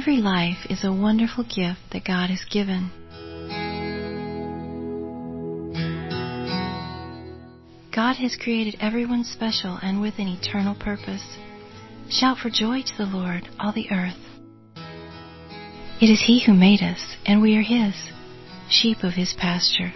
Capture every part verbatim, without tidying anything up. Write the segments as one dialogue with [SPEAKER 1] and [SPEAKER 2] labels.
[SPEAKER 1] Every life is a wonderful gift that God has given. God has created everyone special and with an eternal purpose. Shout for joy to the Lord, all the earth. It is He who made us, and we are His, sheep of His pasture.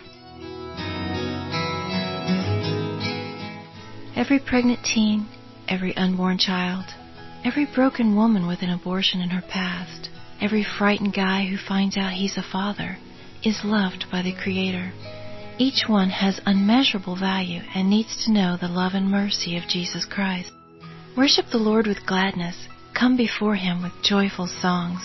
[SPEAKER 1] Every pregnant teen, every unborn child, every broken woman with an abortion in her past, every frightened guy who finds out he's a father, is loved by the Creator. Each one has unmeasurable value and needs to know the love and mercy of Jesus Christ. Worship the Lord with gladness. Come before Him with joyful songs.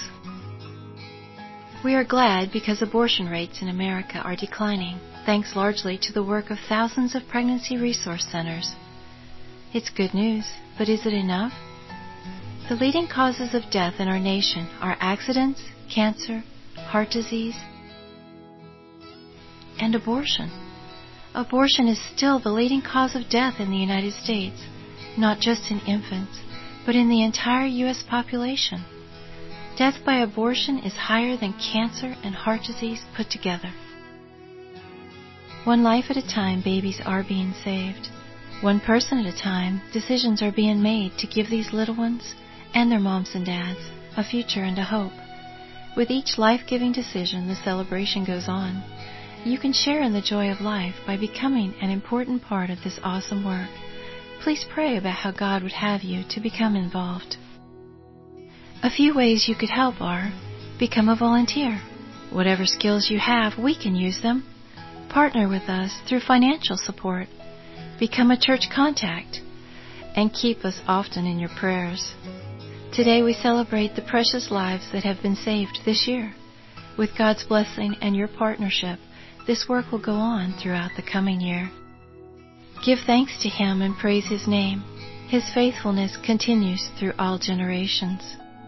[SPEAKER 1] We are glad because abortion rates in America are declining, thanks largely to the work of thousands of pregnancy resource centers. It's good news, but is it enough? The leading causes of death in our nation are accidents, cancer, heart disease, and abortion. Abortion is still the leading cause of death in the United States, not just in infants, but in the entire U S population. Death by abortion is higher than cancer and heart disease put together. One life at a time, babies are being saved. One person at a time, decisions are being made to give these little ones and their moms and dads a future and a hope. With each life-giving decision, the celebration goes on. You can share in the joy of life by becoming an important part of this awesome work. Please pray about how God would have you to become involved. A few ways you could help are: become a volunteer. Whatever skills you have, we can use them. Partner with us through financial support. Become a church contact. And keep us often in your prayers. Today we celebrate the precious lives that have been saved this year. With God's blessing and your partnership, this work will go on throughout the coming year. Give thanks to Him and praise His name. His faithfulness continues through all generations.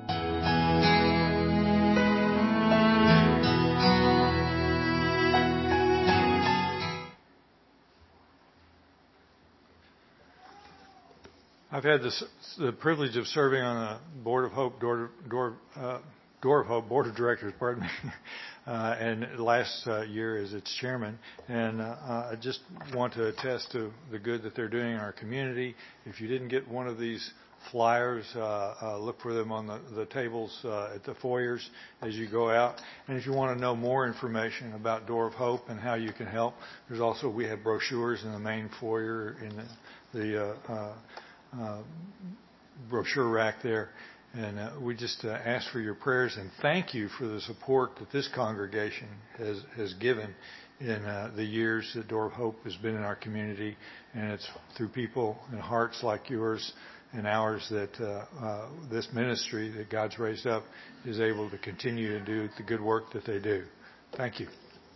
[SPEAKER 2] I've had this, the privilege of serving on the Board of Hope, Door, Door, uh, Door of Hope Board of Directors, pardon me, uh, and last uh, year as its chairman. And uh, I just want to attest to the good that they're doing in our community. If you didn't get one of these flyers, uh, uh, look for them on the, the tables uh, at the foyers as you go out. And if you want to know more information about Door of Hope and how you can help, there's also, we have brochures in the main foyer in the, the uh, uh, uh, brochure rack there. And uh, we just uh, ask for your prayers and thank you for the support that this congregation has, has given in uh, the years that Door of Hope has been in our community. And it's through people and hearts like yours and ours that uh, uh, this ministry that God's raised up is able to continue to do the good work that they do. Thank you.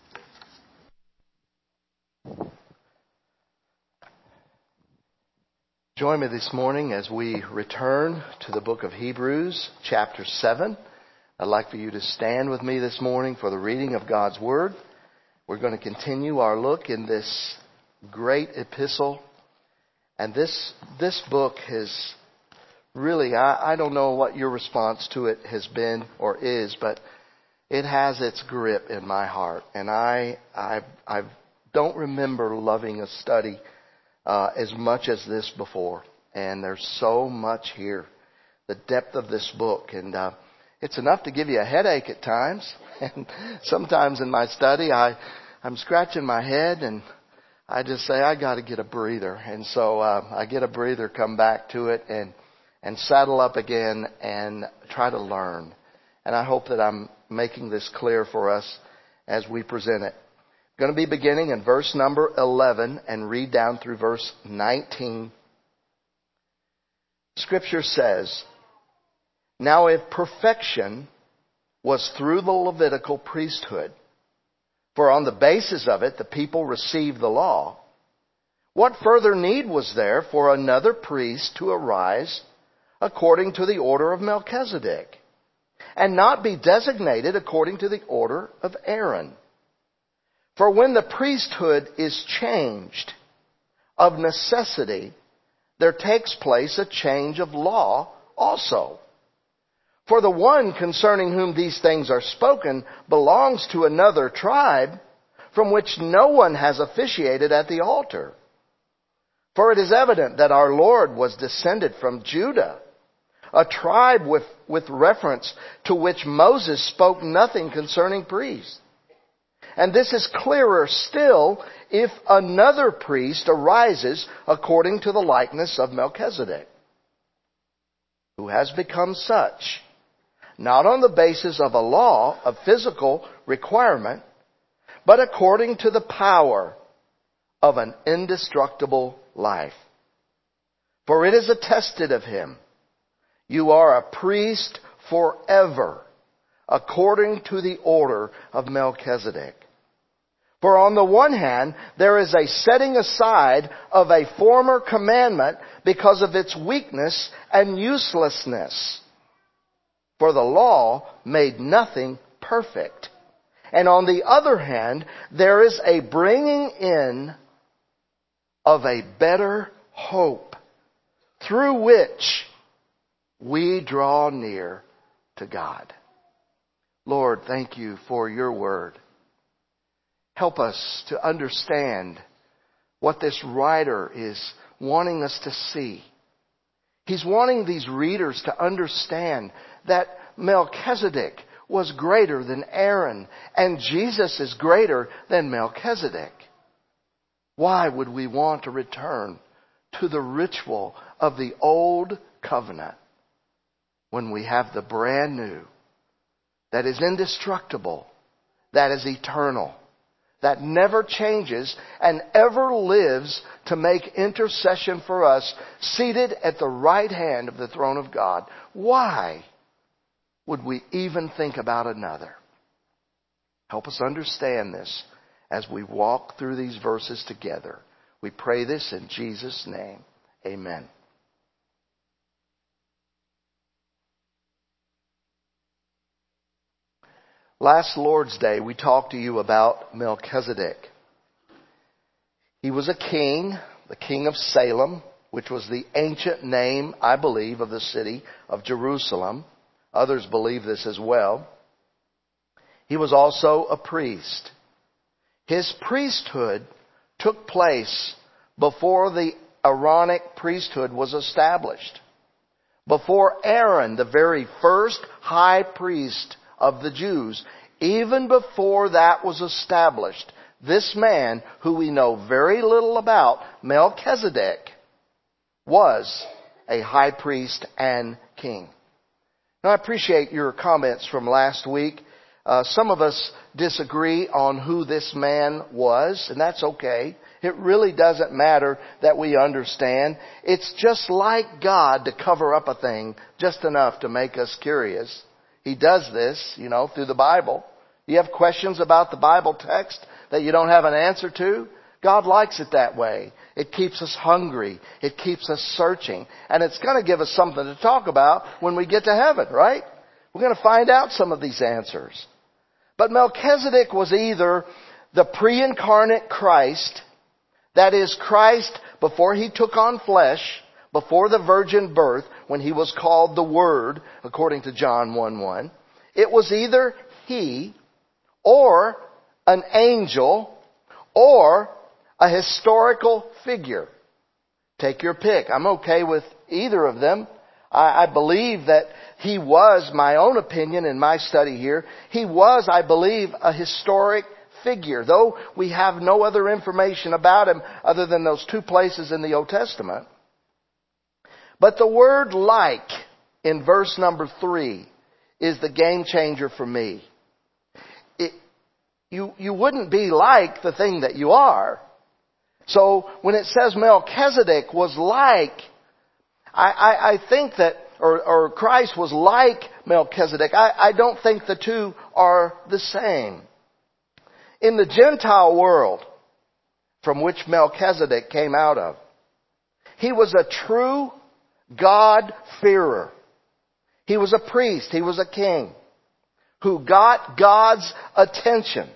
[SPEAKER 3] Join me this morning as we return to the book of Hebrews, chapter seven. I'd like for you to stand with me this morning for the reading of God's Word. We're going to continue our look in this great epistle. And this this book has really, I, I don't know what your response to it has been or is, but it has its grip in my heart. And I I, I don't remember loving a study Uh, as much as this before. And there's so much here. The depth of this book. And uh, it's enough to give you a headache at times. And sometimes in my study, I, I'm scratching my head and I just say, I got to get a breather. And so uh, I get a breather, come back to it and, and saddle up again and try to learn. And I hope that I'm making this clear for us as we present it. Going to be beginning in verse number eleven and read down through verse nineteen. Scripture says, "Now if perfection was through the Levitical priesthood, for on the basis of it the people received the law, what further need was there for another priest to arise according to the order of Melchizedek, and not be designated according to the order of Aaron? For when the priesthood is changed, of necessity, there takes place a change of law also. For the one concerning whom these things are spoken belongs to another tribe, from which no one has officiated at the altar. For it is evident that our Lord was descended from Judah, a tribe with, with reference to which Moses spoke nothing concerning priests. And this is clearer still if another priest arises according to the likeness of Melchizedek, who has become such, not on the basis of a law of physical requirement, but according to the power of an indestructible life. For it is attested of him, you are a priest forever, according to the order of Melchizedek. For on the one hand, there is a setting aside of a former commandment because of its weakness and uselessness. For the law made nothing perfect. And on the other hand, there is a bringing in of a better hope, through which we draw near to God. Lord, thank you for your word. Help us to understand what this writer is wanting us to see. He's wanting these readers to understand that Melchizedek was greater than Aaron, and Jesus is greater than Melchizedek. Why would we want to return to the ritual of the old covenant when we have the brand new that is indestructible, that is eternal, that never changes and ever lives to make intercession for us, seated at the right hand of the throne of God? Why would we even think about another? Help us understand this as we walk through these verses together. We pray this in Jesus' name. Amen. Last Lord's Day, we talked to you about Melchizedek. He was a king, the king of Salem, which was the ancient name, I believe, of the city of Jerusalem. Others believe this as well. He was also a priest. His priesthood took place before the Aaronic priesthood was established. Before Aaron, the very first high priest of the Jews, even before that was established, this man, who we know very little about, Melchizedek, was a high priest and king. Now, I appreciate your comments from last week. Uh, some of us disagree on who this man was, and that's okay. It really doesn't matter that we understand. It's just like God to cover up a thing just enough to make us curious. He does this, you know, through the Bible. You have questions about the Bible text that you don't have an answer to? God likes it that way. It keeps us hungry. It keeps us searching. And it's going to give us something to talk about when we get to heaven, right? We're going to find out some of these answers. But Melchizedek was either the pre-incarnate Christ, that is, Christ before he took on flesh, before the virgin birth, when he was called the Word, according to John one one. It was either he, or an angel, or a historical figure. Take your pick. I'm okay with either of them. I, I believe that he was, my own opinion in my study here, he was, I believe, a historic figure, though we have no other information about him other than those two places in the Old Testament. But the word like in verse number three is the game changer for me. It, you, you wouldn't be like the thing that you are. So when it says Melchizedek was like, I, I, I think that, or, or Christ was like Melchizedek, I, I don't think the two are the same. In the Gentile world from which Melchizedek came out of, he was a true God-fearer. He was a priest. He was a king who got God's attention.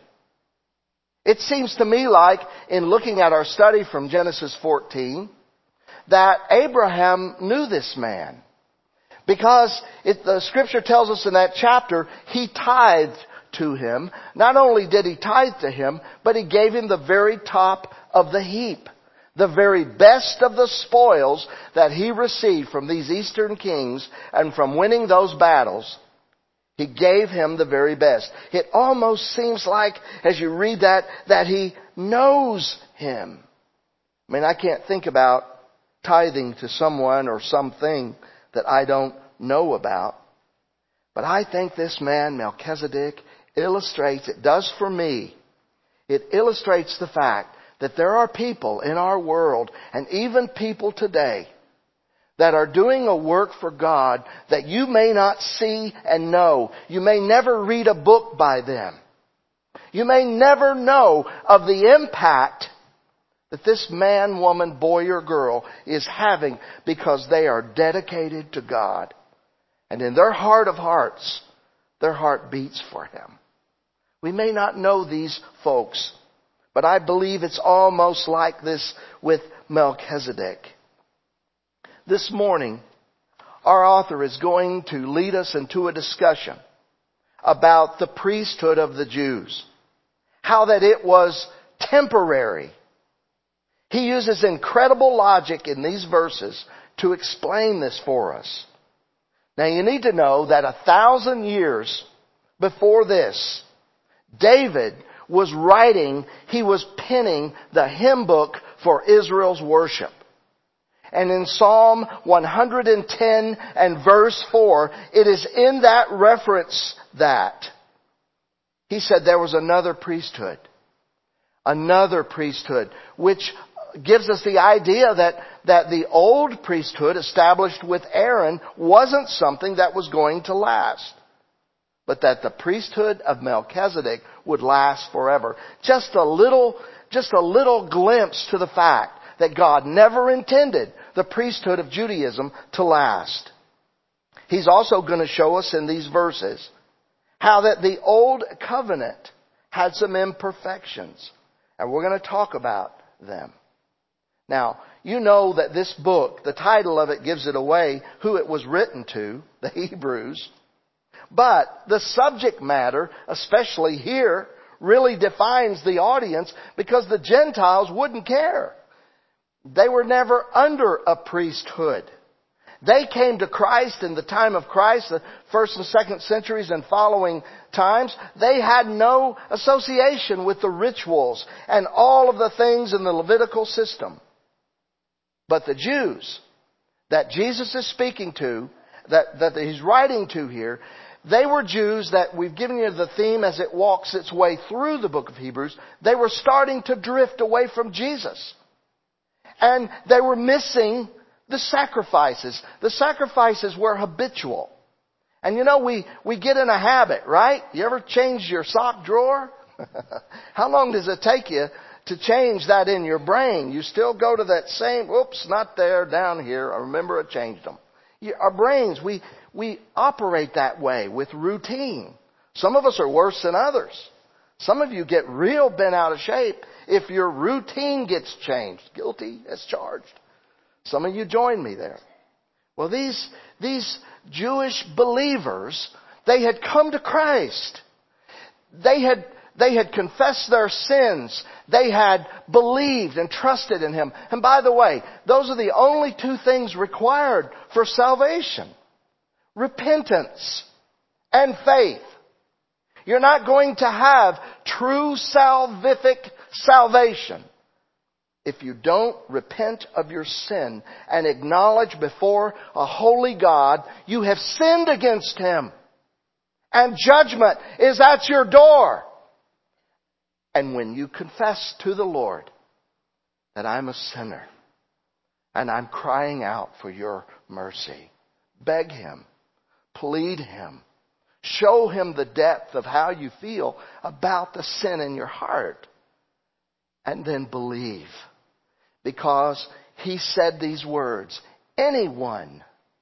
[SPEAKER 3] It seems to me like, in looking at our study from Genesis fourteen, that Abraham knew this man. Because it, the scripture tells us in that chapter, he tithed to him. Not only did he tithe to him, but he gave him the very top of the heap. The very best of the spoils that he received from these eastern kings and from winning those battles. He gave him the very best. It almost seems like, as you read that, that he knows him. I mean, I can't think about tithing to someone or something that I don't know about. But I think this man, Melchizedek, illustrates, it does for me, it illustrates the fact that there are people in our world, and even people today, that are doing a work for God that you may not see and know. You may never read a book by them. You may never know of the impact that this man, woman, boy, or girl is having because they are dedicated to God. And in their heart of hearts, their heart beats for Him. We may not know these folks, but I believe it's almost like this with Melchizedek. This morning, our author is going to lead us into a discussion about the priesthood of the Jews. How that it was temporary. He uses incredible logic in these verses to explain this for us. Now you need to know that a thousand years before this, David was writing, he was penning the hymn book for Israel's worship. And in Psalm one hundred ten and verse four, it is in that reference that he said there was another priesthood. Another priesthood, which gives us the idea that, that the old priesthood established with Aaron wasn't something that was going to last. But that the priesthood of Melchizedek would last forever. Just a little, just a little glimpse to the fact that God never intended the priesthood of Judaism to last. He's also going to show us in these verses how that the old covenant had some imperfections. And we're going to talk about them. Now, you know that this book, the title of it gives it away, who it was written to, the Hebrews. But the subject matter, especially here, really defines the audience because the Gentiles wouldn't care. They were never under a priesthood. They came to Christ in the time of Christ, the first and second centuries and following times. They had no association with the rituals and all of the things in the Levitical system. But the Jews that Jesus is speaking to, that, that He's writing to here, they were Jews that we've given you the theme as it walks its way through the book of Hebrews. They were starting to drift away from Jesus. And they were missing the sacrifices. The sacrifices were habitual. And you know, we, we get in a habit, right? You ever change your sock drawer? How long does it take you to change that in your brain? You still go to that same, oops, not there, down here. I remember I changed them. Our brains, we, we operate that way with routine. Some of us are worse than others. Some of you get real bent out of shape if your routine gets changed. Guilty as charged. Some of you join me there. Well, these, these Jewish believers, they had come to Christ. They had, they had confessed their sins. They had believed and trusted in Him. And by the way, those are the only two things required for salvation. Repentance and faith. You're not going to have true salvific salvation if you don't repent of your sin and acknowledge before a holy God you have sinned against Him. And judgment is at your door. And when you confess to the Lord that I'm a sinner and I'm crying out for your mercy, beg Him, plead Him, show Him the depth of how you feel about the sin in your heart. And then believe. Because He said these words, anyone,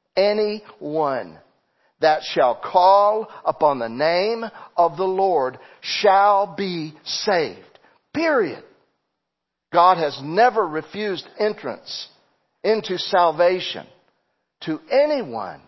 [SPEAKER 3] anyone that shall call upon the name of the Lord shall be saved. Period. God has never refused entrance into salvation to anyone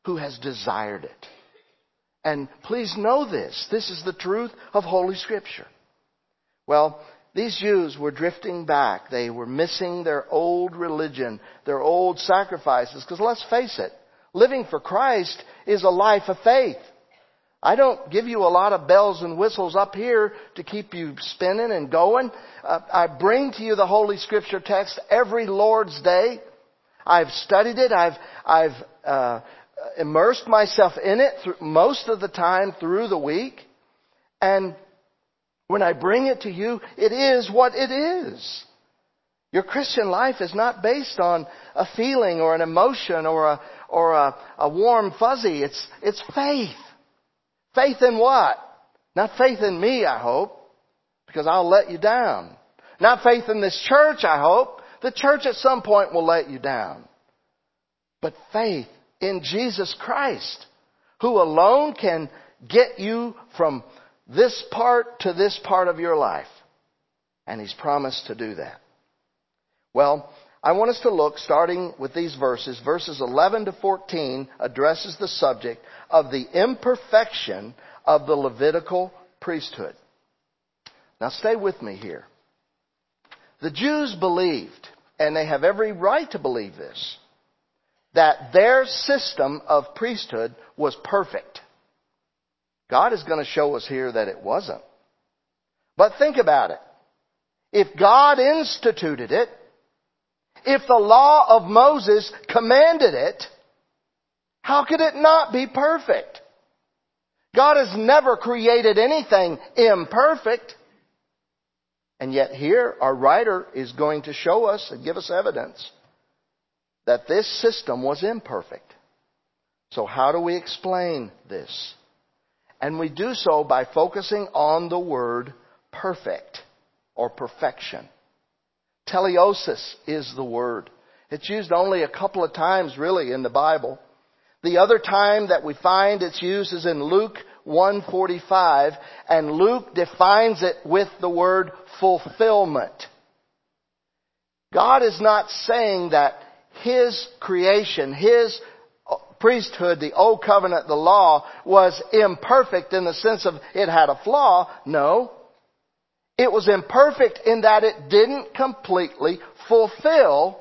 [SPEAKER 3] who has desired it. And please know this. This is the truth of Holy Scripture. Well, these Jews were drifting back. They were missing their old religion, their old sacrifices. Because let's face it, living for Christ is a life of faith. I don't give you a lot of bells and whistles up here to keep you spinning and going. Uh, I bring to you the Holy Scripture text every Lord's Day. I've studied it. I've I've uh, immersed myself in it through, most of the time through the week. And when I bring it to you, it is what it is. Your Christian life is not based on a feeling or an emotion or a or a, a warm fuzzy. It's it's faith. Faith in what? Not faith in me, I hope, because I'll let you down. Not faith in this church, I hope. The church at some point will let you down. But faith in Jesus Christ, who alone can get you from this part to this part of your life. And He's promised to do that. Well, I want us to look, starting with these verses. Verses eleven to fourteen addresses the subject of the imperfection of the Levitical priesthood. Now stay with me here. The Jews believed, and they have every right to believe this, that their system of priesthood was perfect. God is going to show us here that it wasn't. But think about it. If God instituted it, if the law of Moses commanded it, how could it not be perfect? God has never created anything imperfect. And yet here, our writer is going to show us and give us evidence that this system was imperfect. So how do we explain this? And we do so by focusing on the word perfect or perfection. Teleosis is the word. It's used only a couple of times really in the Bible. The other time that we find it's used is in Luke one forty-five, and Luke defines it with the word fulfillment. God is not saying that His creation, His priesthood, the Old Covenant, the law, was imperfect in the sense of it had a flaw. No. It was imperfect in that it didn't completely fulfill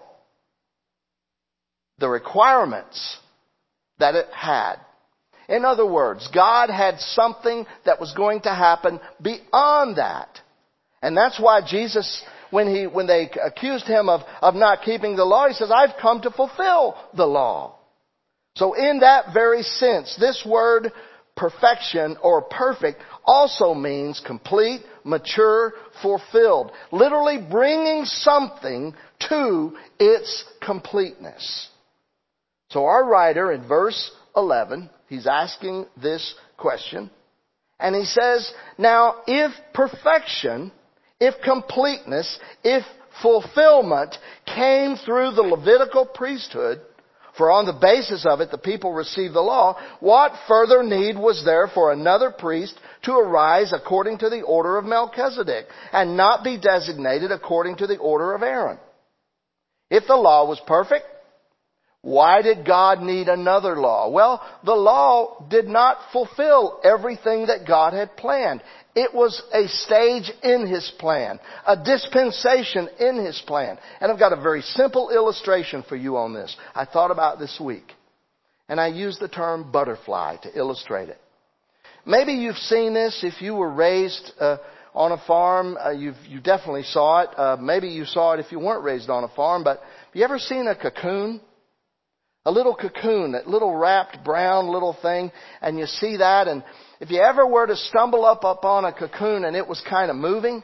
[SPEAKER 3] the requirements that it had. In other words, God had something that was going to happen beyond that. And that's why Jesus, when he, when they accused Him of, of not keeping the law, He says, I've come to fulfill the law. So in that very sense, this word perfection or perfect also means complete, mature, fulfilled. Literally bringing something to its completeness. So our writer in verse eleven, he's asking this question. And he says, now if perfection, if completeness, if fulfillment came through the Levitical priesthood, for on the basis of it the people received the law, what further need was there for another priest to arise according to the order of Melchizedek, and not be designated according to the order of Aaron? If the law was perfect, why did God need another law? Well, the law did not fulfill everything that God had planned. It was a stage in His plan, a dispensation in His plan. And I've got a very simple illustration for you on this. I thought about this week. And I used the term butterfly to illustrate it. Maybe you've seen this if you were raised uh, on a farm. Uh, you've, you definitely saw it. Uh, maybe you saw it if you weren't raised on a farm. But have you ever seen a cocoon? A little cocoon, that little wrapped brown little thing. And you see that, and if you ever were to stumble up upon a cocoon and it was kind of moving,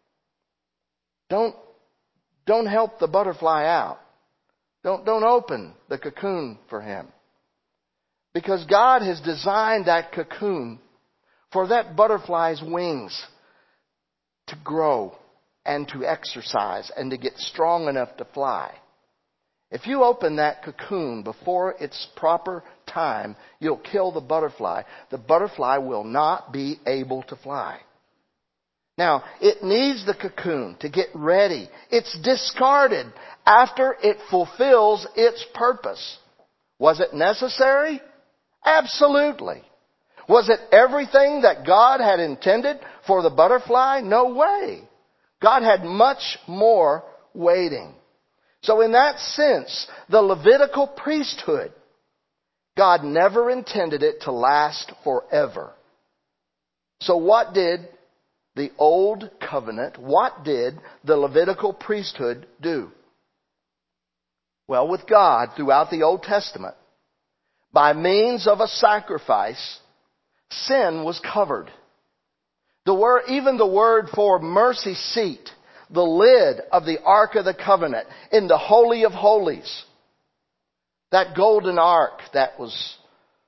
[SPEAKER 3] don't, don't help the butterfly out. Don't, don't open the cocoon for him. Because God has designed that cocoon for that butterfly's wings to grow and to exercise and to get strong enough to fly. If you open that cocoon before its proper time, you'll kill the butterfly. The butterfly will not be able to fly. Now, it needs the cocoon to get ready. It's discarded after it fulfills its purpose. Was it necessary? Absolutely. Was it everything that God had intended for the butterfly? No way. God had much more waiting. So in that sense, the Levitical priesthood, God never intended it to last forever. So what did the Old Covenant, what did the Levitical priesthood do? Well, with God, throughout the Old Testament, by means of a sacrifice, sin was covered. The word, even the word for mercy seat, the lid of the Ark of the Covenant in the Holy of Holies, that golden ark that was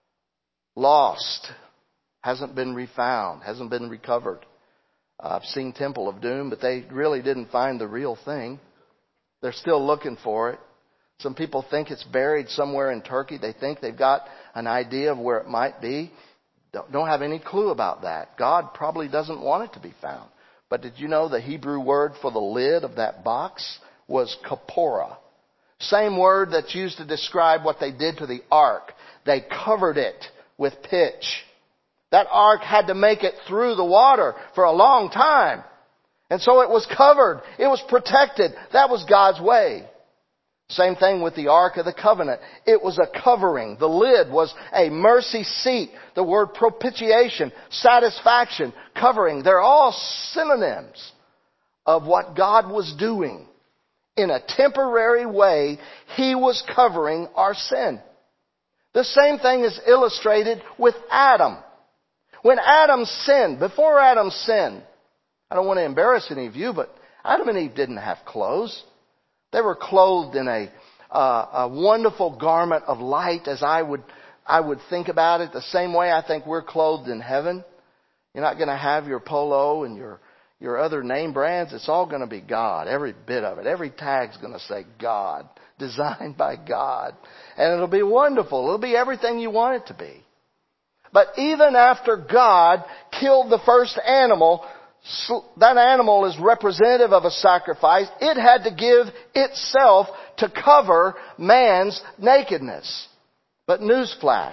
[SPEAKER 3] lost, hasn't been refound, hasn't been recovered. Uh, I've seen Temple of Doom, but they really didn't find the real thing. They're still looking for it. Some people think it's buried somewhere in Turkey. They think they've got an idea of where it might be. Don't, don't have any clue about that. God probably doesn't want it to be found. But did you know the Hebrew word for the lid of that box was kapora? Same word that's used to describe what they did to the ark. They covered it with pitch. That ark had to make it through the water for a long time. And so it was covered. It was protected. That was God's way. Same thing with the Ark of the Covenant. It was a covering. The lid was a mercy seat. The word propitiation, satisfaction, covering. They're all synonyms of what God was doing. In a temporary way, He was covering our sin. The same thing is illustrated with Adam. When Adam sinned, before Adam sinned, I don't want to embarrass any of you, but Adam and Eve didn't have clothes. They were clothed in a, uh, a wonderful garment of light, as I would, I would think about it. The same way I think we're clothed in heaven. You're not going to have your Polo and your, your other name brands. It's all going to be God. Every bit of it. Every tag's going to say God. Designed by God. And it'll be wonderful. It'll be everything you want it to be. But even after God killed the first animal, that animal is representative of a sacrifice. It had to give itself to cover man's nakedness. But newsflash,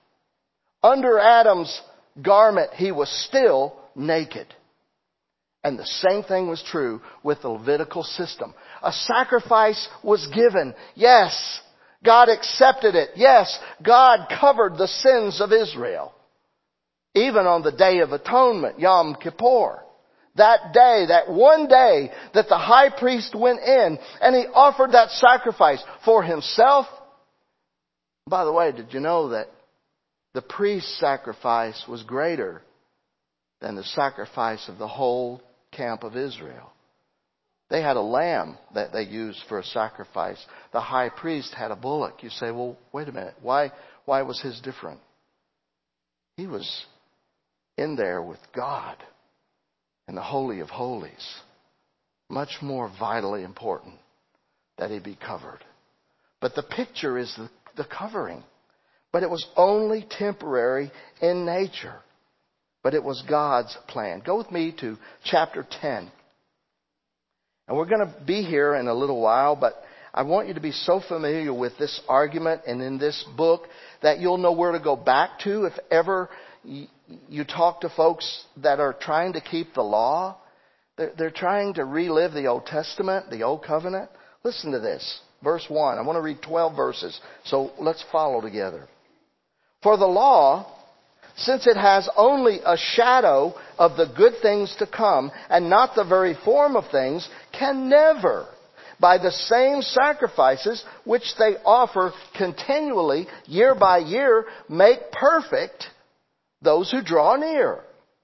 [SPEAKER 3] under Adam's garment, he was still naked. And the same thing was true with the Levitical system. A sacrifice was given. Yes, God accepted it. Yes, God covered the sins of Israel. Even on the Day of Atonement, Yom Kippur. That day, that one day that the high priest went in and he offered that sacrifice for himself. By the way, did you know that the priest's sacrifice was greater than the sacrifice of the whole camp of Israel? They had a lamb that they used for a sacrifice. The high priest had a bullock. You say, well, wait a minute. Why, why was his different? He was in there with God. In the Holy of Holies. Much more vitally important that he be covered. But the picture is the, the covering. But it was only temporary in nature. But it was God's plan. Go with me to chapter ten. And we're going to be here in a little while, but I want you to be so familiar with this argument and in this book that you'll know where to go back to if ever you talk to folks that are trying to keep the law. They're, they're trying to relive the Old Testament, the Old Covenant. Listen to this. Verse one. I want to read twelve verses. So let's follow together. For the law, since it has only a shadow of the good things to come and not the very form of things, can never, by the same sacrifices which they offer continually year by year, make perfect those who draw near.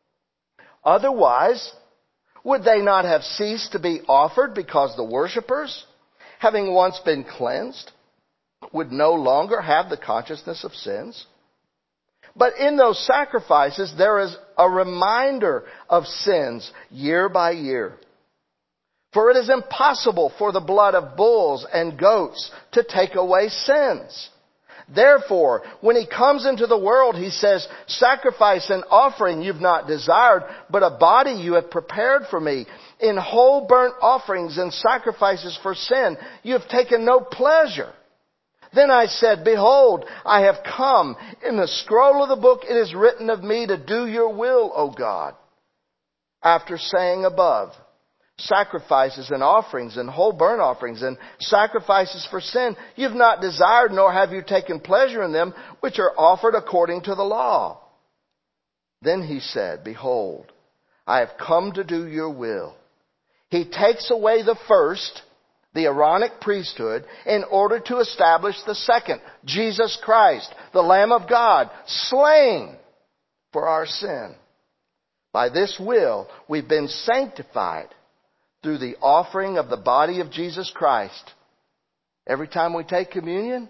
[SPEAKER 3] Otherwise, would they not have ceased to be offered because the worshippers, having once been cleansed, would no longer have the consciousness of sins? But in those sacrifices, there is a reminder of sins year by year. For it is impossible for the blood of bulls and goats to take away sins. Therefore, when he comes into the world, he says, sacrifice and offering you've not desired, but a body you have prepared for me. In whole burnt offerings and sacrifices for sin, you have taken no pleasure. Then I said, behold, I have come. In the scroll of the book it is written of me to do your will, O God. After saying above, sacrifices and offerings and whole burnt offerings and sacrifices for sin, you have not desired nor have you taken pleasure in them, which are offered according to the law. Then he said, behold, I have come to do your will. He takes away the first, the Aaronic priesthood, in order to establish the second, Jesus Christ, the Lamb of God, slain for our sin. By this will, we've been sanctified through the offering of the body of Jesus Christ. Every time we take communion,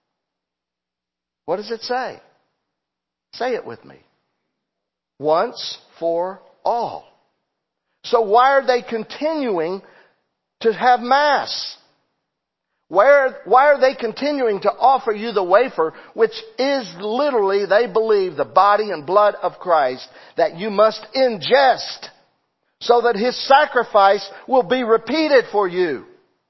[SPEAKER 3] what does it say? Say it with me. Once for all. So why are they continuing to have Mass? Why, why are they continuing to offer you the wafer, which is literally, they believe, the body and blood of Christ that you must ingest so that His sacrifice will be repeated for you?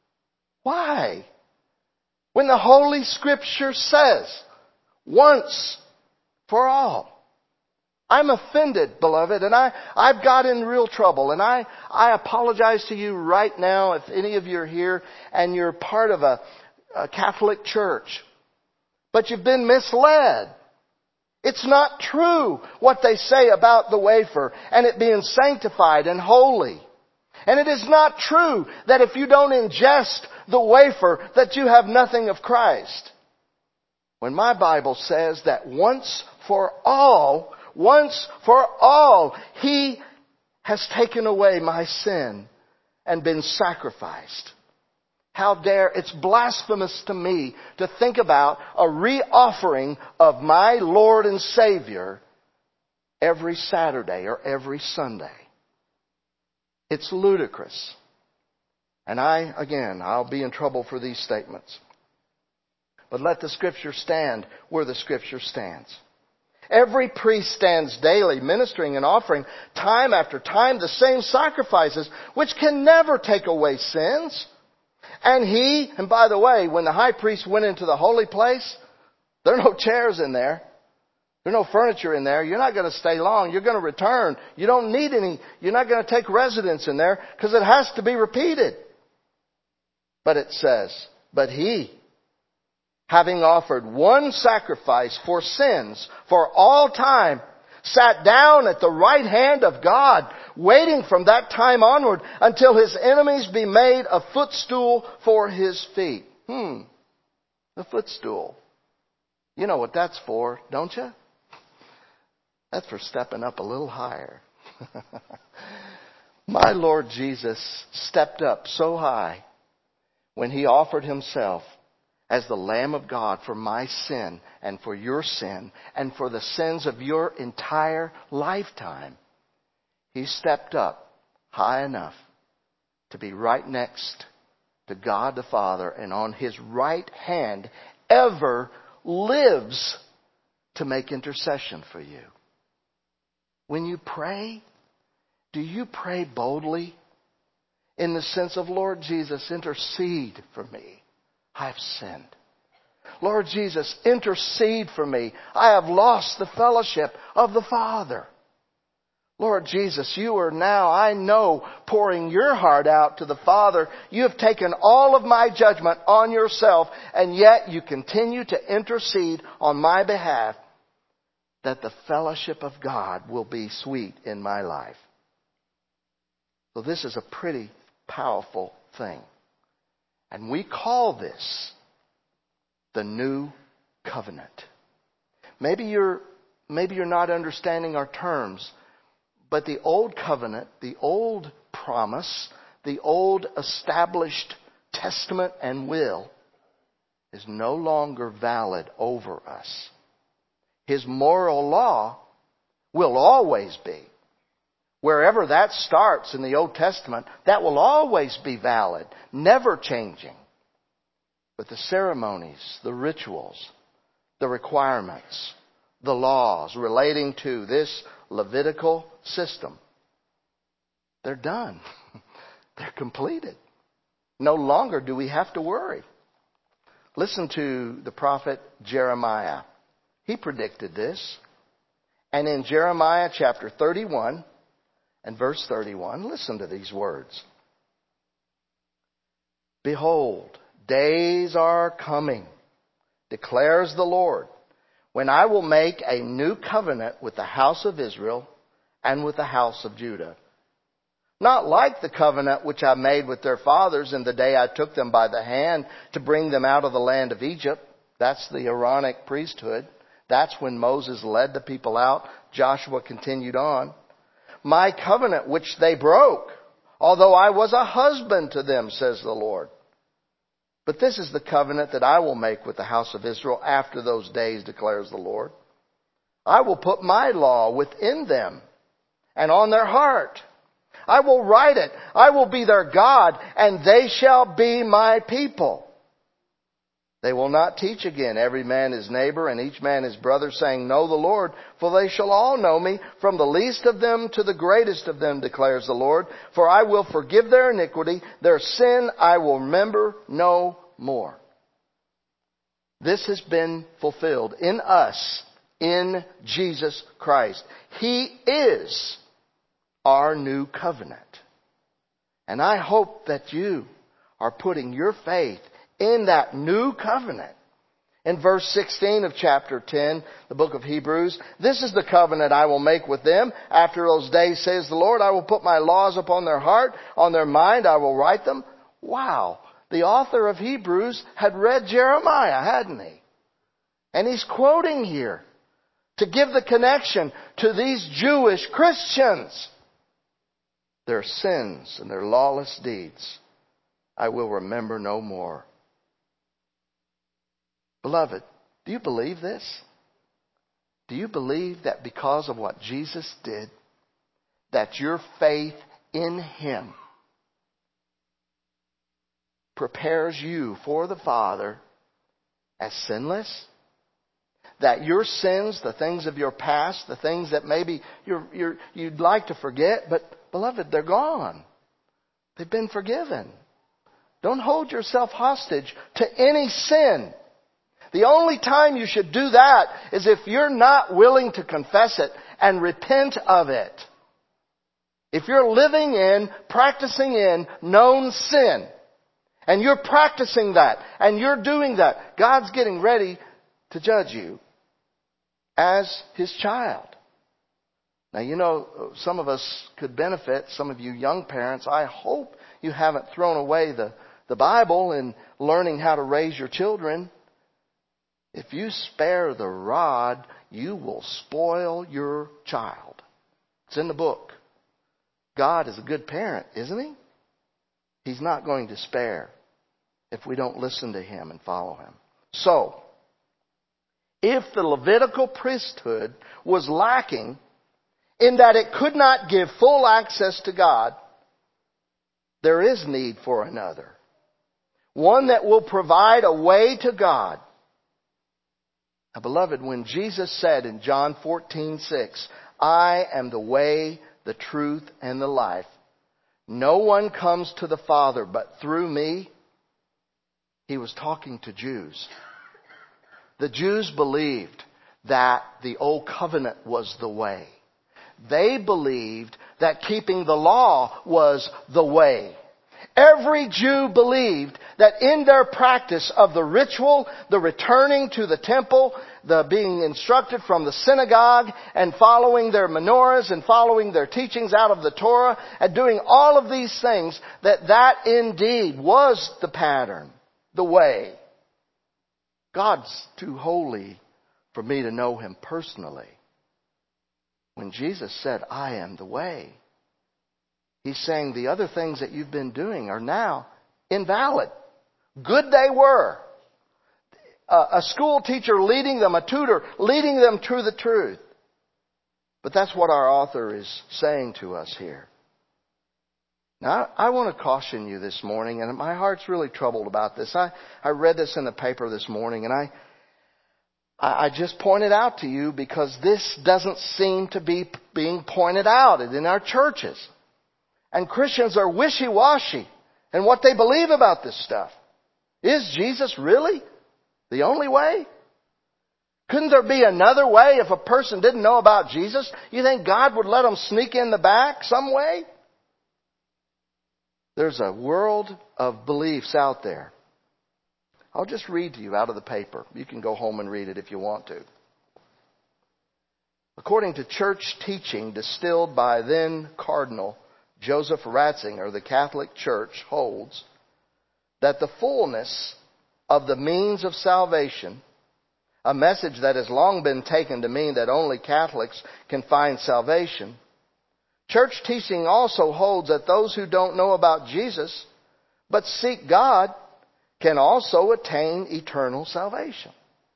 [SPEAKER 3] Why? When the Holy Scripture says, once for all. I'm offended, beloved, and I, I've got in real trouble. And I, I apologize to you right now if any of you are here and you're part of a, a Catholic church. But you've been misled. It's not true what they say about the wafer and it being sanctified and holy. And it is not true that if you don't ingest the wafer that you have nothing of Christ. When my Bible says that once for all, once for all, He has taken away my sin and been sacrificed. How dare, it's blasphemous to me to think about a re-offering of my Lord and Savior every Saturday or every Sunday. It's ludicrous. And I, again, I'll be in trouble for these statements. But let the Scripture stand where the Scripture stands. Every priest stands daily ministering and offering time after time the same sacrifices which can never take away sins. And he, and by the way, when the high priest went into the holy place, there are no chairs in there. There's no furniture in there. You're not going to stay long. You're going to return. You don't need any. You're not going to take residence in there because it has to be repeated. But it says, but he, having offered one sacrifice for sins for all time, sat down at the right hand of God, waiting from that time onward until His enemies be made a footstool for His feet. Hmm. The footstool. You know what that's for, don't you? That's for stepping up a little higher. My Lord Jesus stepped up so high when He offered Himself as the Lamb of God for my sin and for your sin and for the sins of your entire lifetime. He stepped up high enough to be right next to God the Father, and on His right hand ever lives to make intercession for you. When you pray, do you pray boldly in the sense of, Lord Jesus, intercede for me? I have sinned. Lord Jesus, intercede for me. I have lost the fellowship of the Father. Lord Jesus, you are now, I know, pouring your heart out to the Father. You have taken all of my judgment on yourself, and yet you continue to intercede on my behalf that the fellowship of God will be sweet in my life. So this is a pretty powerful thing. And we call this the new covenant. Maybe you're, maybe you're not understanding our terms, but the old covenant, the old promise, the old established testament and will is no longer valid over us. His moral law will always be. Wherever that starts in the Old Testament, that will always be valid, never changing. But the ceremonies, the rituals, the requirements, the laws relating to this Levitical system, they're done. They're completed. No longer do we have to worry. Listen to the prophet Jeremiah. He predicted this. And in Jeremiah chapter thirty-one and verse thirty-one, listen to these words. Behold, days are coming, declares the Lord, when I will make a new covenant with the house of Israel and with the house of Judah. Not like the covenant which I made with their fathers in the day I took them by the hand to bring them out of the land of Egypt. That's the Aaronic priesthood. That's when Moses led the people out. Joshua continued on. My covenant which they broke, although I was a husband to them, says the Lord. But this is the covenant that I will make with the house of Israel after those days, declares the Lord. I will put my law within them and on their heart. I will write it. I will be their God, and they shall be my people. They will not teach again every man his neighbor and each man his brother, saying, Know the Lord, for they shall all know me, from the least of them to the greatest of them, declares the Lord. For I will forgive their iniquity, their sin I will remember no more. This has been fulfilled in us, in Jesus Christ. He is our new covenant. And I hope that you are putting your faith in that new covenant. In verse sixteen of chapter ten, the book of Hebrews, this is the covenant I will make with them. After those days, says the Lord, I will put my laws upon their heart, on their mind I will write them. Wow. The author of Hebrews had read Jeremiah, hadn't he? And he's quoting here to give the connection to these Jewish Christians. Their sins and their lawless deeds I will remember no more. Beloved, do you believe this? Do you believe that because of what Jesus did, that your faith in Him prepares you for the Father as sinless? That your sins, the things of your past, the things that maybe you're, you're, you'd like to forget, but beloved, they're gone. They've been forgiven. Don't hold yourself hostage to any sin. The only time you should do that is if you're not willing to confess it and repent of it. If you're living in, practicing in known sin, and you're practicing that, and you're doing that, God's getting ready to judge you as His child. Now, you know, some of us could benefit, some of you young parents. I hope you haven't thrown away the, the Bible in learning how to raise your children. If you spare the rod, you will spoil your child. It's in the book. God is a good parent, isn't He? He's not going to spare if we don't listen to Him and follow Him. So, if the Levitical priesthood was lacking in that it could not give full access to God, there is need for another. One that will provide a way to God. Now, beloved, when Jesus said in John fourteen six, I am the way, the truth, and the life. No one comes to the Father but through me. He was talking to Jews. The Jews believed that the old covenant was the way. They believed that keeping the law was the way. Every Jew believed that in their practice of the ritual, the returning to the temple, the being instructed from the synagogue, and following their menorahs and following their teachings out of the Torah, and doing all of these things, that that indeed was the pattern, the way. God's too holy for me to know Him personally. When Jesus said, I am the way, He's saying the other things that you've been doing are now invalid. Good they were. A school teacher leading them, a tutor leading them to the truth. But that's what our author is saying to us here. Now, I want to caution you this morning, and my heart's really troubled about this. I, I read this in the paper this morning, and I, I just pointed out to you because this doesn't seem to be being pointed out in our churches. And Christians are wishy-washy in what they believe about this stuff. Is Jesus really The only way? Couldn't there be another way if a person didn't know about Jesus? You think God would let them sneak in the back some way? There's a world of beliefs out there. I'll just read to you out of the paper. You can go home and read it if you want to. According to church teaching distilled by then Cardinal Joseph Ratzinger, the Catholic Church holds that the fullness of the means of salvation, a message that has long been taken to mean that only Catholics can find salvation. Church teaching also holds that those who don't know about Jesus but seek God can also attain eternal salvation.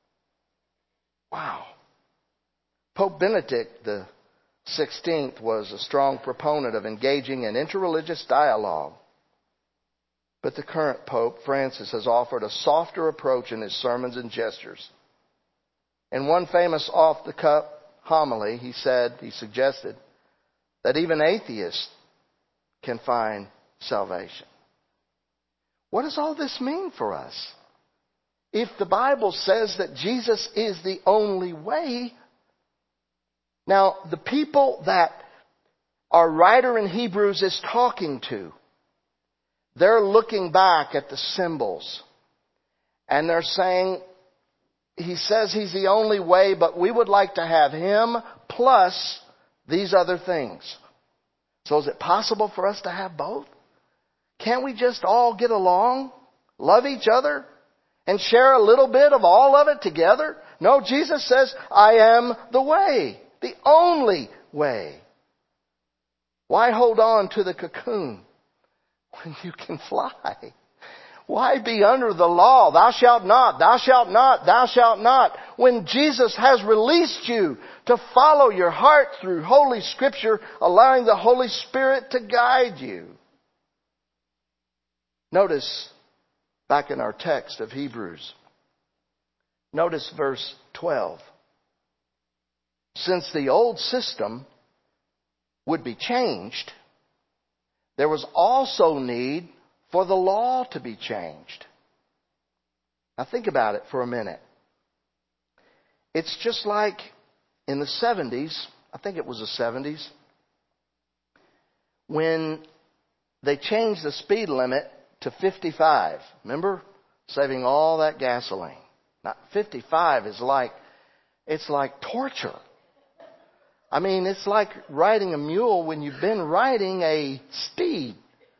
[SPEAKER 3] Wow. Pope Benedict the sixteenth was a strong proponent of engaging in interreligious dialogue. But the current Pope, Francis, has offered a softer approach in his sermons and gestures. In one famous off-the-cuff homily, he said, he suggested, that even atheists can find salvation. What does all this mean for us? If the Bible says that Jesus is the only way, now the people that our writer in Hebrews is talking to, they're looking back at the symbols and they're saying, he says he's the only way, but we would like to have him plus these other things. So is it possible for us to have both? Can't we just all get along, love each other, and share a little bit of all of it together? No, Jesus says, I am the way, the only way. Why hold on to the cocoon when you can fly? Why be under the law? Thou shalt not, thou shalt not, thou shalt not. When Jesus has released you to follow your heart through Holy Scripture, allowing the Holy Spirit to guide you. Notice, back in our text of Hebrews, notice verse twelve. Since the old system would be changed, there was also need for the law to be changed. Now think about it for a minute. It's just like in the seventies, I think it was the seventies, when they changed the speed limit to fifty-five. Remember? Saving all that gasoline. Now fifty-five is like, it's like torture. I mean, it's like riding a mule when you've been riding a steed.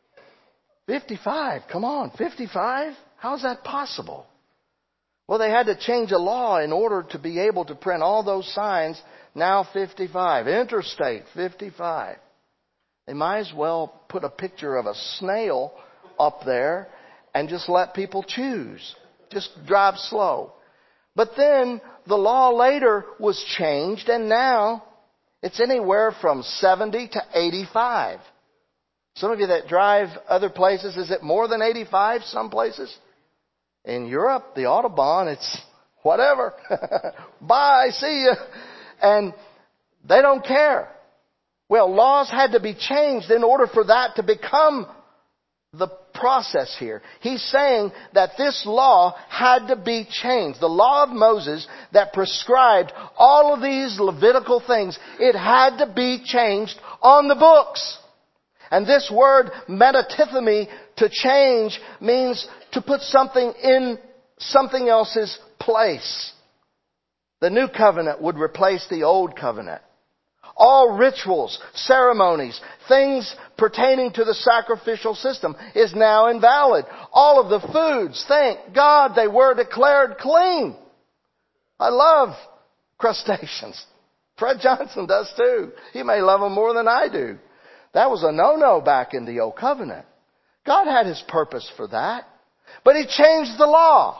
[SPEAKER 3] fifty-five, come on, fifty-five? How's that possible? Well, they had to change a law in order to be able to print all those signs. Now fifty-five. Interstate, fifty-five. They might as well put a picture of a snail up there and just let people choose. Just drive slow. But then the law later was changed, and now it's anywhere from seventy to eighty-five. Some of you that drive other places, is it more than eighty-five some places? In Europe, the Autobahn, it's whatever. Bye, see ya. And they don't care. Well, laws had to be changed in order for that to become the process here. He's saying that this law had to be changed. The law of Moses that prescribed all of these Levitical things, it had to be changed on the books. And this word metatithemi, to change, means to put something in something else's place. The new covenant would replace the old covenant. All rituals, ceremonies, things pertaining to the sacrificial system is now invalid. All of the foods, thank God, they were declared clean. I love crustaceans. Fred Johnson does too. He may love them more than I do. That was a no-no back in the old covenant. God had His purpose for that. But He changed the law.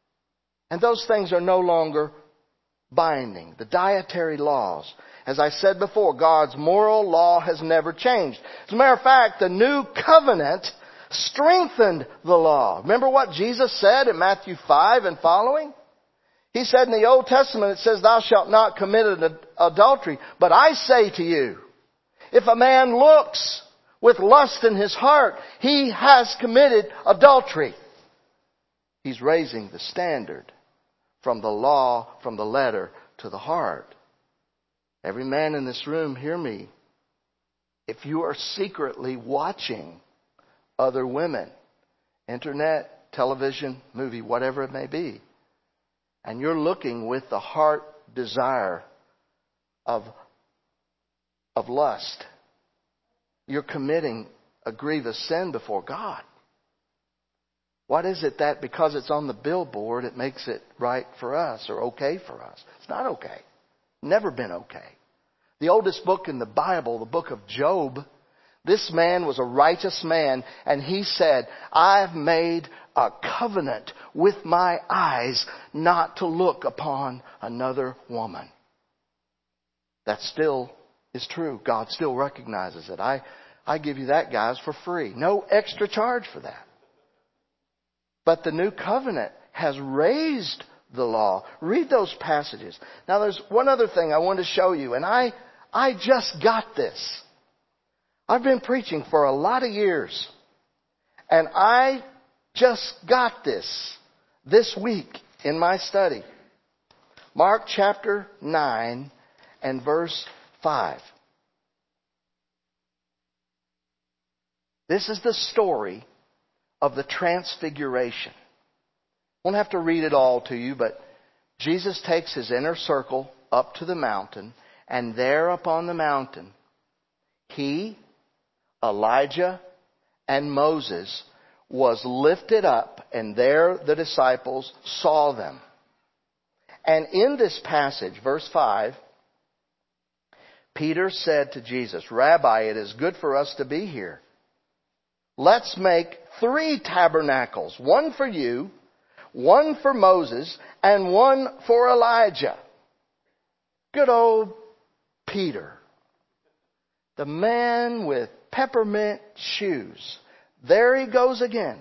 [SPEAKER 3] And those things are no longer binding. The dietary laws. As I said before, God's moral law has never changed. As a matter of fact, the new covenant strengthened the law. Remember what Jesus said in Matthew five and following? He said in the Old Testament, it says, thou shalt not commit adultery. But I say to you, if a man looks with lust in his heart, he has committed adultery. He's raising the standard. from the law, from the letter to the heart. Every man in this room, hear me. If you are secretly watching other women, internet, television, movie, whatever it may be, and you're looking with the heart desire of, of lust, you're committing a grievous sin before God. What is it that because it's on the billboard, it makes it right for us or okay for us? It's not okay. Never been okay. The oldest book in the Bible, the book of Job, this man was a righteous man, and he said, I've made a covenant with my eyes not to look upon another woman. That still is true. God still recognizes it. I, I give you that, guys, for free. No extra charge for that. But the new covenant has raised the law. Read those passages. Now there's one other thing I want to show you, and I, I just got this. I've been preaching for a lot of years, and I just got this this week in my study. Mark chapter nine and verse five. This is the story of the transfiguration. I won't have to read it all to you, but Jesus takes his inner circle up to the mountain, and there upon the mountain, he, Elijah, and Moses was lifted up, and there the disciples saw them. And in this passage, verse five, Peter said to Jesus, Rabbi, it is good for us to be here. Let's make three tabernacles, one for you, one for Moses, and one for Elijah. Good old Peter. The man with peppermint shoes. There he goes again.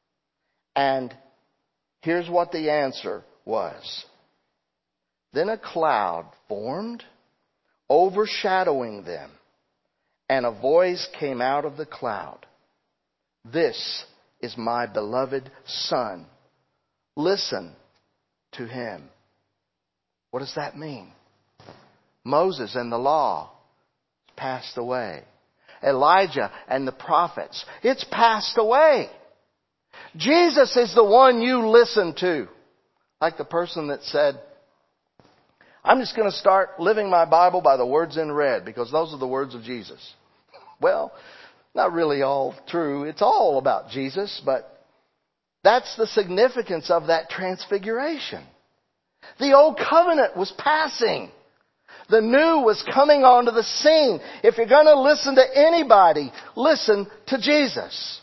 [SPEAKER 3] And here's what the answer was. Then a cloud formed, overshadowing them, and a voice came out of the cloud. This is my beloved Son. Listen to him. What does that mean? Moses and the law passed away. Elijah and the prophets, it's passed away. Jesus is the one you listen to. Like the person that said, I'm just going to start living my Bible by the words in red because those are the words of Jesus. Well, not really all true. It's all about Jesus, but that's the significance of that transfiguration. The old covenant was passing. The new was coming onto the scene. If you're going to listen to anybody, listen to Jesus.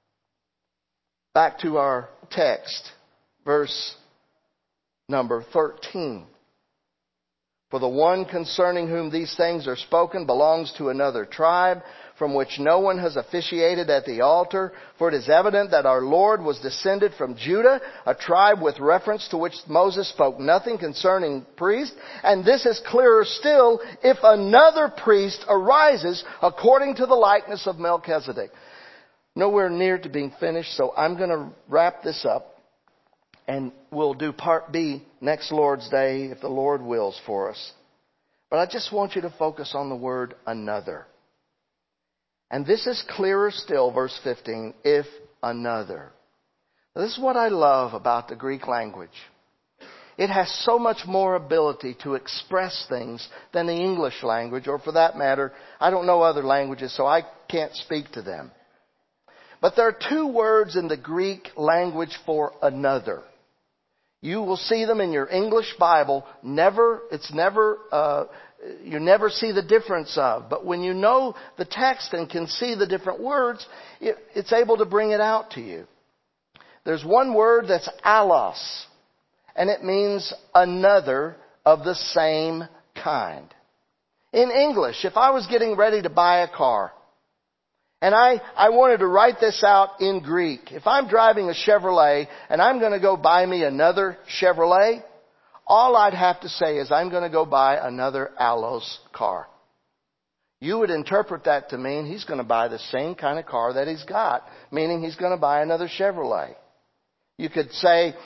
[SPEAKER 3] Back to our text, verse number thirteen. For the one concerning whom these things are spoken belongs to another tribe, from which no one has officiated at the altar. For it is evident that our Lord was descended from Judah, a tribe with reference to which Moses spoke nothing concerning priests. And this is clearer still if another priest arises according to the likeness of Melchizedek. Nowhere near to being finished, so I'm going to wrap this up. And we'll do part B next Lord's Day if the Lord wills for us. But I just want you to focus on the word another. And this is clearer still, verse fifteen, if another. Now, this is what I love about the Greek language. It has so much more ability to express things than the English language, or for that matter, I don't know other languages, so I can't speak to them. But there are two words in the Greek language for another. You will see them in your English Bible. Never, it's never, uh, you never see the difference of. But when you know the text and can see the different words, it, it's able to bring it out to you. There's one word that's allos, and it means another of the same kind. In English, if I was getting ready to buy a car, and I, I wanted to write this out in Greek. If I'm driving a Chevrolet and I'm going to go buy me another Chevrolet, all I'd have to say is I'm going to go buy another Allos car. You would interpret that to mean he's going to buy the same kind of car that he's got, meaning he's going to buy another Chevrolet. You could say,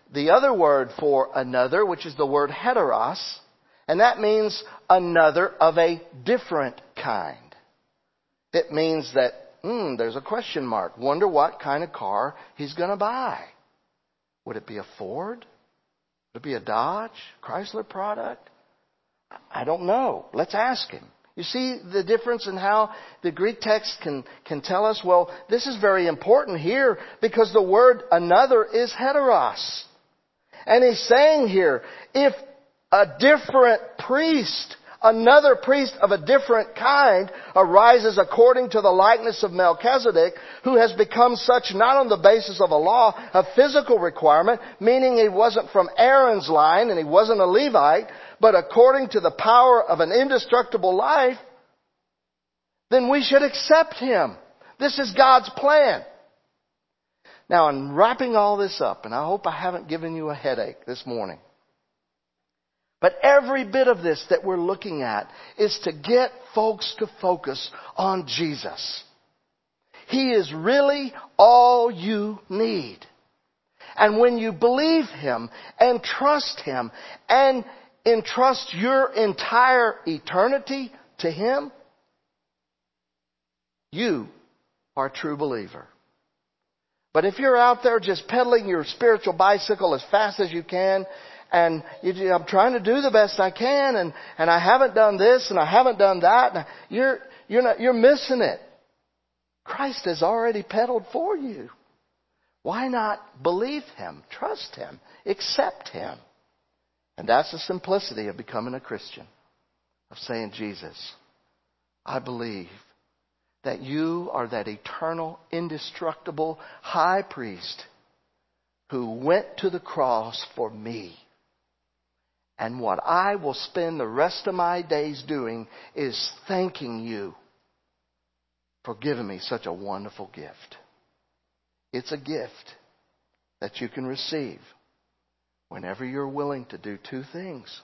[SPEAKER 3] the other word for another, which is the word heteros, and that means another of a different kind. It means that, hmm, there's a question mark. Wonder what kind of car he's going to buy. Would it be a Ford? Would it be a Dodge? Chrysler product? I don't know. Let's ask him. You see the difference in how the Greek text can, can tell us? Well, this is very important here because the word another is heteros. And he's saying here, if a different priest, another priest of a different kind arises according to the likeness of Melchizedek, who has become such not on the basis of a law, a physical requirement, meaning he wasn't from Aaron's line and he wasn't a Levite, but according to the power of an indestructible life, then we should accept him. This is God's plan. Now, I'm wrapping all this up, and I hope I haven't given you a headache this morning. But every bit of this that we're looking at is to get folks to focus on Jesus. He is really all you need. And when you believe Him and trust Him and entrust your entire eternity to Him, you are a true believer. But if you're out there just pedaling your spiritual bicycle as fast as you can, and you, I'm trying to do the best I can, and, and I haven't done this, and I haven't done that, and you're, you're, not, you're missing it. Christ has already pedaled for you. Why not believe Him, trust Him, accept Him? And that's the simplicity of becoming a Christian. Of saying, Jesus, I believe that you are that eternal, indestructible high priest who went to the cross for me. And what I will spend the rest of my days doing is thanking you for giving me such a wonderful gift. It's a gift that you can receive whenever you're willing to do two things.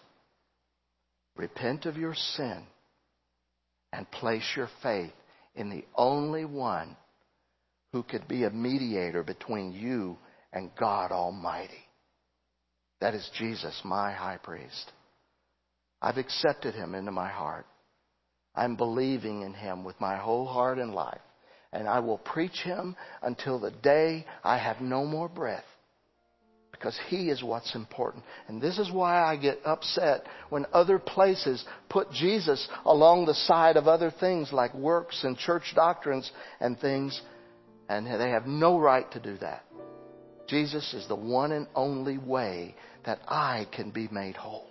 [SPEAKER 3] Repent of your sin and place your faith in the only one who could be a mediator between you and God Almighty. That is Jesus, my high priest. I've accepted Him into my heart. I'm believing in Him with my whole heart and life. And I will preach Him until the day I have no more breath. Because He is what's important. And this is why I get upset when other places put Jesus along the side of other things like works and church doctrines and things. And they have no right to do that. Jesus is the one and only way that I can be made whole.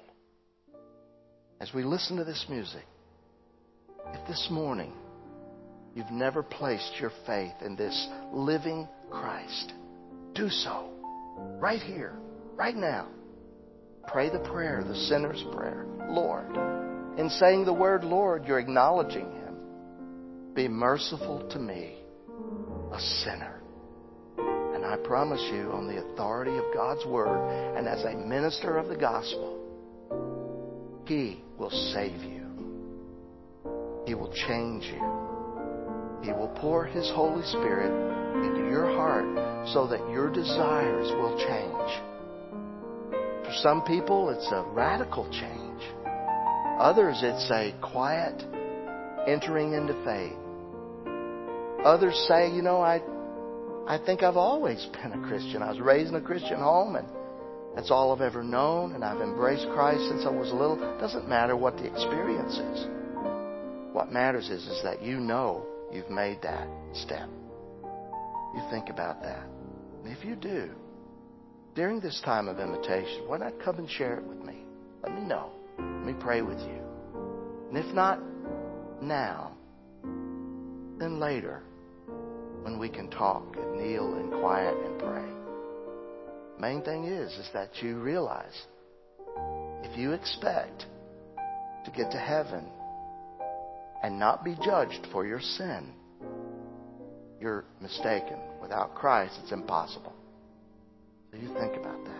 [SPEAKER 3] As we listen to this music, if this morning you've never placed your faith in this living Christ, do so. Right here, right now. Pray the prayer, the sinner's prayer. Lord. In saying the word Lord, you're acknowledging Him. Be merciful to me, a sinner. And I promise you, on the authority of God's Word and as a minister of the gospel, He will save you. He will change you. He will pour His Holy Spirit into your heart so that your desires will change. For some people, it's a radical change. Others, it's a quiet entering into faith. Others say, you know, I I think I've always been a Christian. I was raised in a Christian home, and that's all I've ever known, and I've embraced Christ since I was little. It doesn't matter what the experience is. What matters is, is that you know you've made that step. You think about that. And if you do, during this time of invitation, why not come and share it with me? Let me know. Let me pray with you. And if not now, then later, when we can talk and kneel in quiet and pray. Main thing is, is that you realize if you expect to get to heaven and not be judged for your sin, you're mistaken. Without Christ, it's impossible. So you think about that.